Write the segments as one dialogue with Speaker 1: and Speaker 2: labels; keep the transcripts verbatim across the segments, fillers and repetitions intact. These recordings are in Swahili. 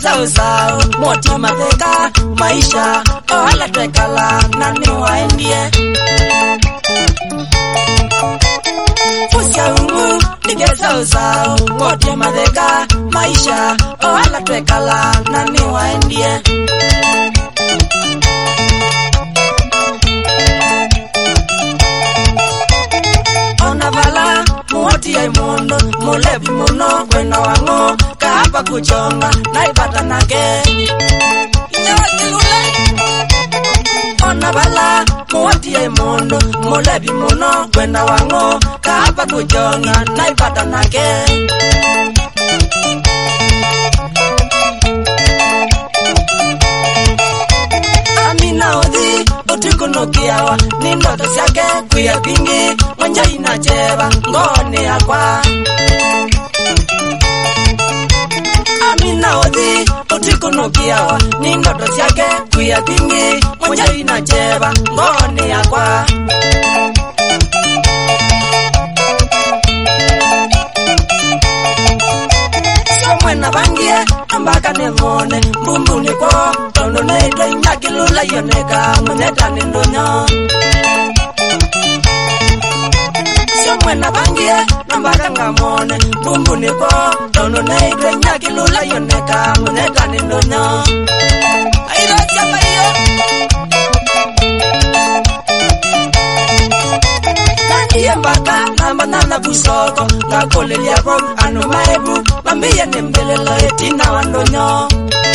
Speaker 1: nigeza usao moti matheka maisha ohala twekala nani waendie Fusia ungu nigeza usao moti matheka maisha ohala twekala nani waendie Onavala muoti ya imondo mulebi muno kwena wango kahapa kuchonga naipata nake Onavala muoti ya imondo mulebi muno kwena wango kahapa kuchonga naipata nake Amina odhi utikuno kiawa ni ndoto siake kuya pingi Mwanja inacheba ngone yakwa Amina odhi utikuno kiawa ni ndoto siake kuya pingi Mwanja inacheba ngone yakwa Mwena bangie ambaka nemone mbumbu niko tono neito nyakilula yoneka muneta nindonyo Sio mwena bangie ambaka ngamone mbumbu niko tono neito nyakilula yoneka muneta nindonyo Airo chapa iyo Kandiye mbaka namba nana busoko ngakole liabo anu maebu Mambia nembelelo etina wandonyo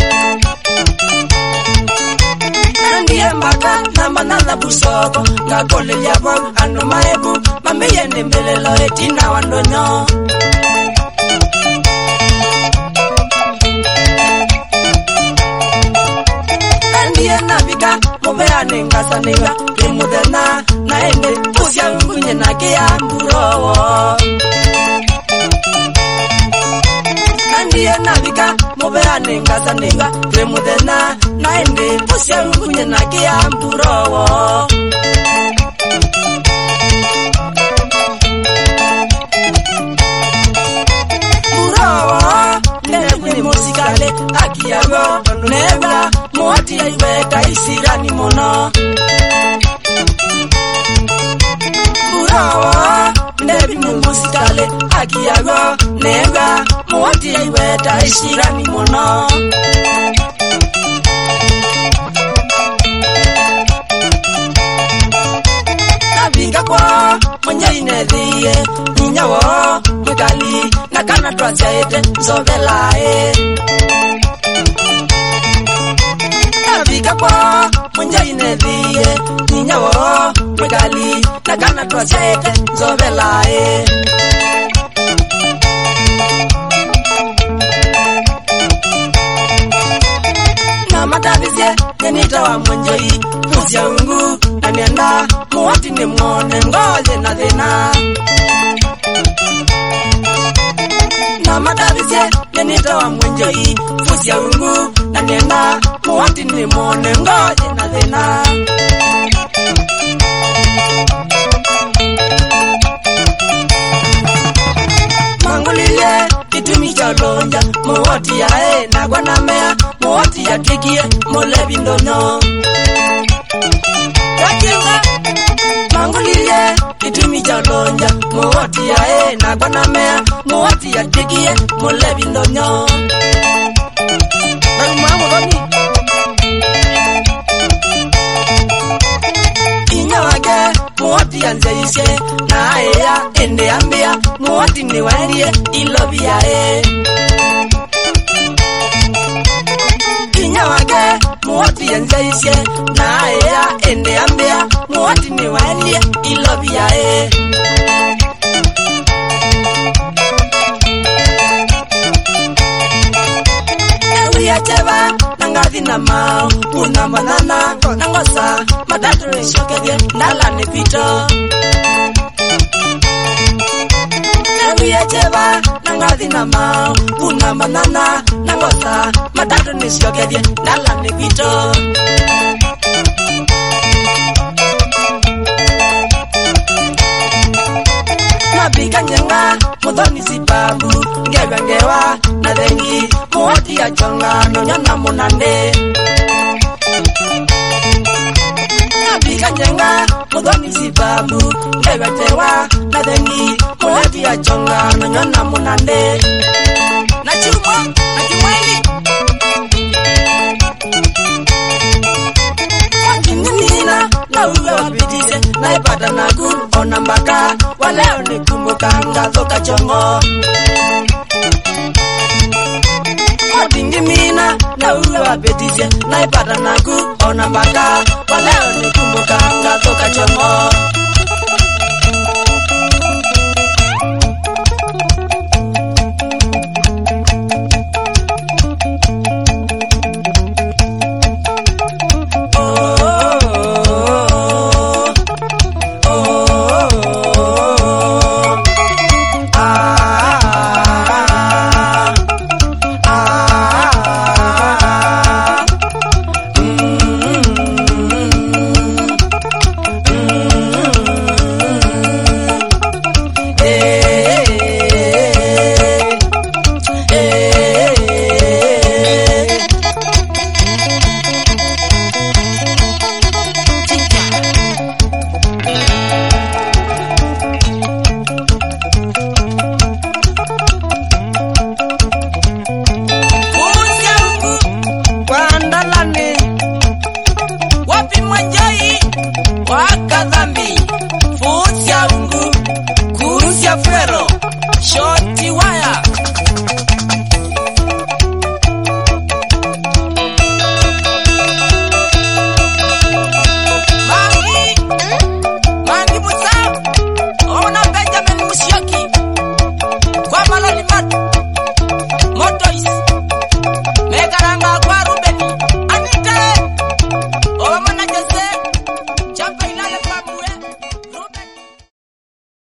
Speaker 1: Nandiye mbaka namba nana busoko ngakole liabo anu maebu Mambia nembelelo etina wandonyo Nandiye nabika mubea nengasa niga Kimudena naende Fusia ungunye na kia mburowo Nandiye nabika mubea nengasa niga Kimudena naende Fusia ungunye na kia mburowo Mburowo Nenekuni musikale Akiyago Nebra Muati ya iweka isirani mono Murawa Nebi musikale Akiyago Nebra Muati ya iweka isirani mono Nabika kwa Mwenye inedhiye Ninyawo Mwigali Nakana tuachaete Zovelae Nabika kwa Mwenye inedhiye Ninyawo Mwigali Nakana tuachaete Zovelae Namatavizye Nenita wa mwenjoi Fusia ungu Namienda Muwati ni mwone Ngoze na dhina Namatavizye Nenita wa mwenjoi Fusia ungu Namienda Muwati ni mwone Ngoze na dhina Mangulilie Kitumi cha lonja Muwati ya e Nagwa na mea Muwati ya kikie Mulebi ndonyo Wakinga Mangulilie Kitumi cha lonja Muwati ya e Nagwa na mea Muwati ya kikie Mulebi ndonyo Nangumamu doni Inyawage Muwati ya nzeisye Na ea ende ambia Muwati ni waendie Ilobi ya e Inyawage Muwati ya nzeisye Na ea ende ambia Muwati ni waendie Ilobi ya e Ewi acheva Nangathi na mao Unamanana Nangosa Matatu nishokevye Nala ni pito Ewi acheva Nangathi na mao Unamanana Nangosa Matatu nishokevye Nala ni pito Nabika nyenga Mudhoni sipabu Ngewa ngewa Na dengi Muwati ya chonga No nande na chuma na kimwili wakinina na uwe wapitize na ipata na guru ona mbaka waleo ni kumbuka ngazoka chongo wakinina na uwe wapitize na ipata na guru ona mbaka waleo ni kumbuka ngazoka chongo